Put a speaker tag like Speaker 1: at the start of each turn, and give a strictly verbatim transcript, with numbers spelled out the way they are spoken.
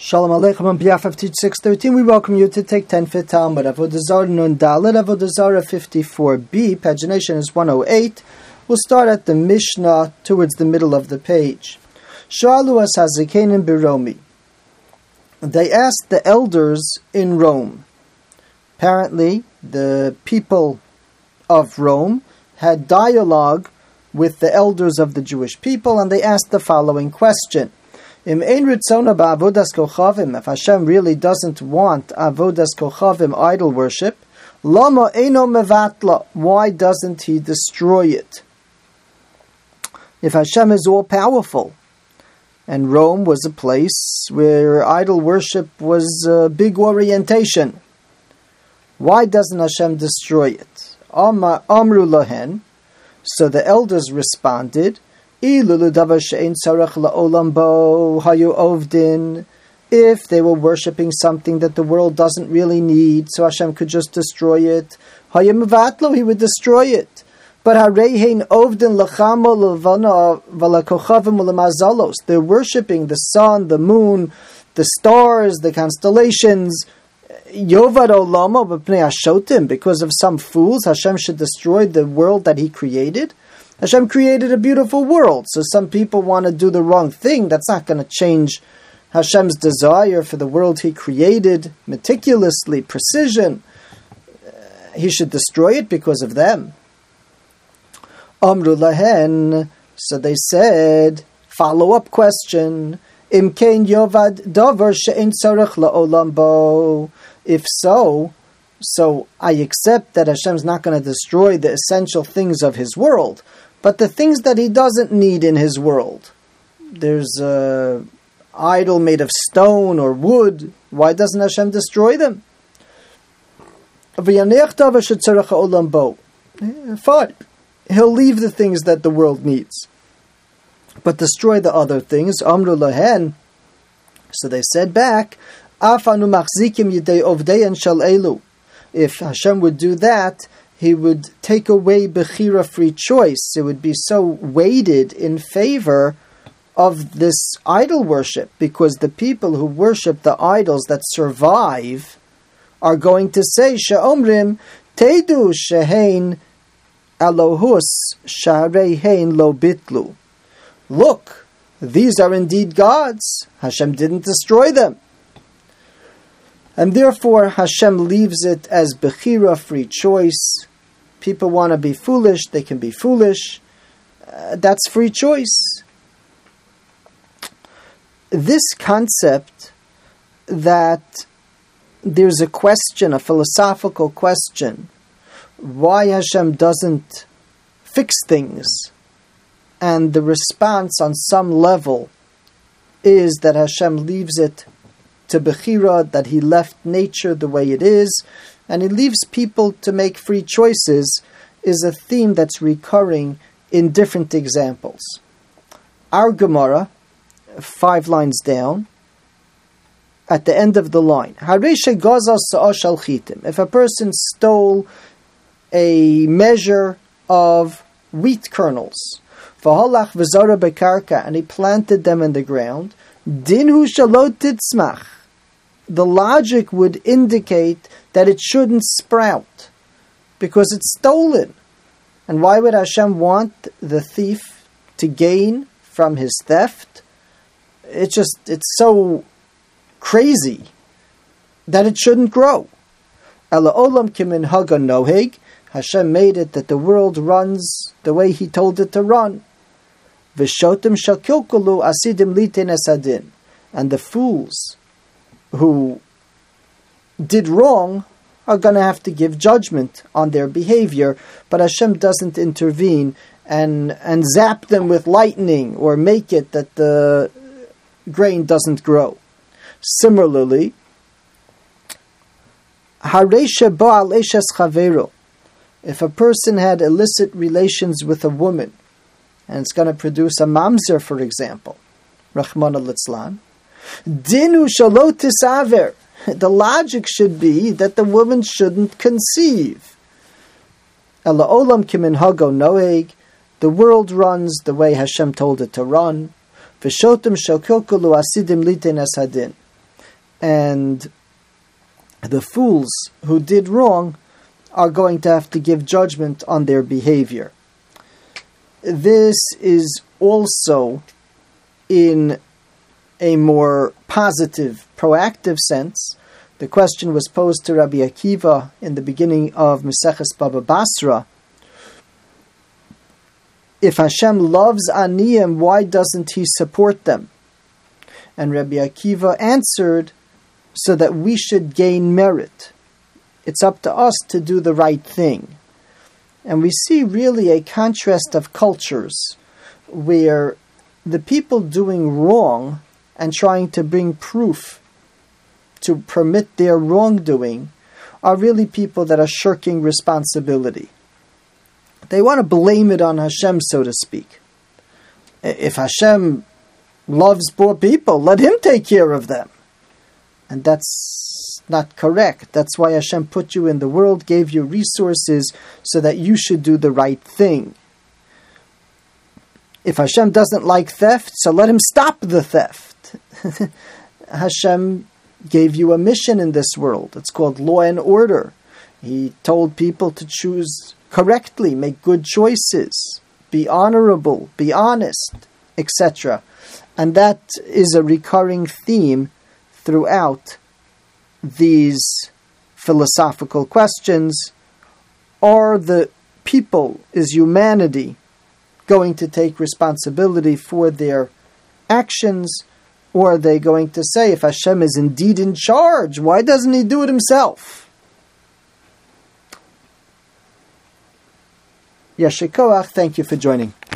Speaker 1: Shalom Aleichem on behalf of Teach six thirteen, we welcome you to take ten Fit Talmud. Avodah Zarah Nun Dalet, Avodah Zarah fifty-four b, pagination is one oh eight. We'll start at the Mishnah towards the middle of the page. Shalu as Hazikenim Biromi. They asked the elders in Rome. Apparently, the people of Rome had dialogue with the elders of the Jewish people, and they asked the following question. If Hashem really doesn't want avodas kochavim, idol worship, lama eino mevatla, why doesn't He destroy it? If Hashem is all powerful, and Rome was a place where idol worship was a big orientation, why doesn't Hashem destroy it? Amru lahen. So the elders responded, if they were worshipping something that the world doesn't really need, so Hashem could just destroy it, He would destroy it. But they're worshipping the sun, the moon, the stars, the constellations. Because of some fools, Hashem should destroy the world that He created. Hashem created a beautiful world, so some people want to do the wrong thing. That's not going to change Hashem's desire for the world He created meticulously, precision. Uh, he should destroy it because of them. Amru lahen, so they said, follow-up question, Imkein yovad davar she'en tzarech la'olam bo. If so, so I accept that Hashem's not going to destroy the essential things of His world, but the things that He doesn't need in His world. There's an idol made of stone or wood. Why doesn't Hashem destroy them? Fine. He'll leave the things that the world needs, but destroy the other things. Amru lahen. So they said back, Afanu machzikim yidei ovdeyan shel elu. If Hashem would do that, He would take away bechira, free choice. It would be so weighted in favor of this idol worship, because the people who worship the idols that survive are going to say, She'omrim teidu shehein Elohus sharehein lo bitlu. Look, these are indeed gods. Hashem didn't destroy them. And therefore Hashem leaves it as bechira, free choice. People want to be foolish, they can be foolish. Uh, that's free choice. This concept that there's a question, a philosophical question, why Hashem doesn't fix things, and the response on some level is that Hashem leaves it to bechira, that He left nature the way it is, and He leaves people to make free choices, is a theme that's recurring in different examples. Our Gemara, five lines down, at the end of the line, if a person stole a measure of wheat kernels, and he planted them in the ground, dinhu shalot titzmach, the logic would indicate that it shouldn't sprout because it's stolen. And why would Hashem want the thief to gain from his theft? It's just, it's so crazy that it shouldn't grow. Ela olam kimin haga noheg, Hashem made it that the world runs the way He told it to run. V'shotim shakilkulu asidim litin esadin, and the fools who did wrong are going to have to give judgment on their behavior, but Hashem doesn't intervene and and zap them with lightning or make it that the grain doesn't grow. Similarly, Haresha ba'al eshes chavero, if a person had illicit relations with a woman, and it's going to produce a mamzer, for example, Rahman al-Litzlan, Dinu shalot tisaver. The logic should be that the woman shouldn't conceive. Ela olam kimin hago noeg. The world runs the way Hashem told it to run. V'shotim shel kilkulu asidim litin esadin. and the fools who did wrong are going to have to give judgment on their behavior. This is also in a more positive, proactive sense. The question was posed to Rabbi Akiva in the beginning of Maseches Baba Basra. If Hashem loves Aniyim, why doesn't He support them? And Rabbi Akiva answered, so that we should gain merit. It's up to us to do the right thing. And we see really a contrast of cultures where the people doing wrong and trying to bring proof to permit their wrongdoing are really people that are shirking responsibility. They want to blame it on Hashem, so to speak. If Hashem loves poor people, let Him take care of them. And that's not correct. That's why Hashem put you in the world, gave you resources so that you should do the right thing. If Hashem doesn't like theft, so let Him stop the theft. Hashem gave you a mission in this world. It's called law and order. He told people to choose correctly, make good choices, be honorable, be honest, et cetera. And that is a recurring theme throughout these philosophical questions. Are the people, is humanity going to take responsibility for their actions, or are they going to say, if Hashem is indeed in charge, why doesn't He do it Himself? Yasher Koach, thank you for joining.